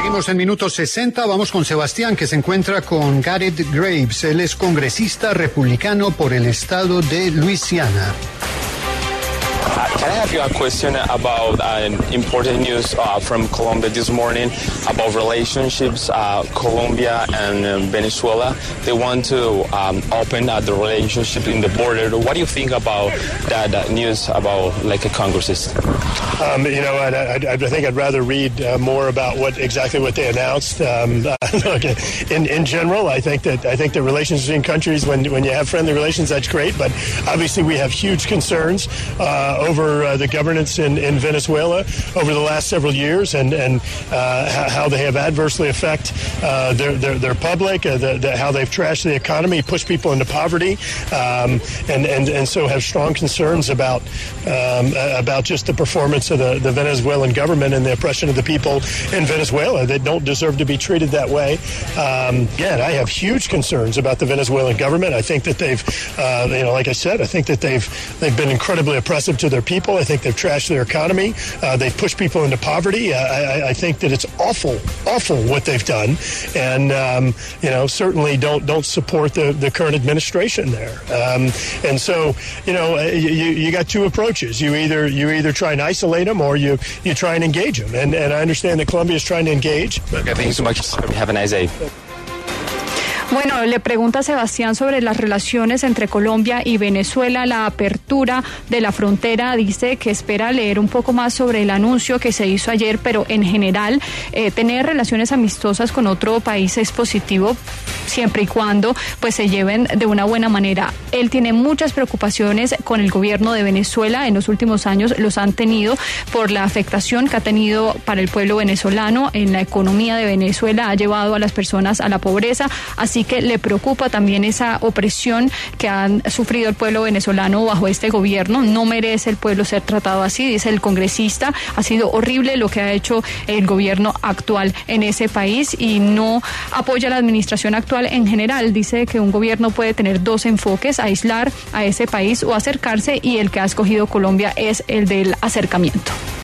Seguimos en minuto 60, vamos con Sebastián, que se encuentra con Garrett Graves. Él es congresista republicano por el estado de Luisiana. Can I have you a question about important news from Colombia this morning about relationships, Colombia and Venezuela? They want to open the relationship in the border. What do you think about that news about like a congressist? I think I'd rather read more about what they announced. Look, in general, I think the relations between countries, when you have friendly relations, that's great. But obviously, we have huge concerns over the governance in Venezuela over the last several years, and how they have adversely affect their public, how they've trashed the economy, pushed people into poverty, and so have strong concerns about just the performance of the Venezuelan government and the oppression of the people in Venezuela that don't deserve to be treated that way. Again, I have huge concerns about the Venezuelan government. I think that they've, like I said, I think that they've been incredibly oppressive to their people. I think they've trashed their economy. They've pushed people into poverty. I think that it's awful what they've done, and certainly don't support the current administration there. And so you got two approaches. You either try and isolate them, or you try and engage them. And I understand that Colombia is trying to engage. Okay, thank you so much. Have a nice day. Bueno, le pregunta a Sebastián sobre las relaciones entre Colombia y Venezuela, la apertura de la frontera. Dice que espera leer un poco más sobre el anuncio que se hizo ayer, pero en general tener relaciones amistosas con otro país es positivo siempre y cuando pues se lleven de una buena manera. Él tiene muchas preocupaciones con el gobierno de Venezuela. En los últimos años los han tenido por la afectación que ha tenido para el pueblo venezolano en la economía de Venezuela. Ha llevado a las personas a la pobreza, así que le preocupa también esa opresión que han sufrido el pueblo venezolano bajo este gobierno. No merece el pueblo ser tratado así, dice el congresista. Ha sido horrible lo que ha hecho el gobierno actual en ese país y no apoya a la administración actual en general. Dice que un gobierno puede tener dos enfoques: aislar a ese país o acercarse, y el que ha escogido Colombia es el del acercamiento.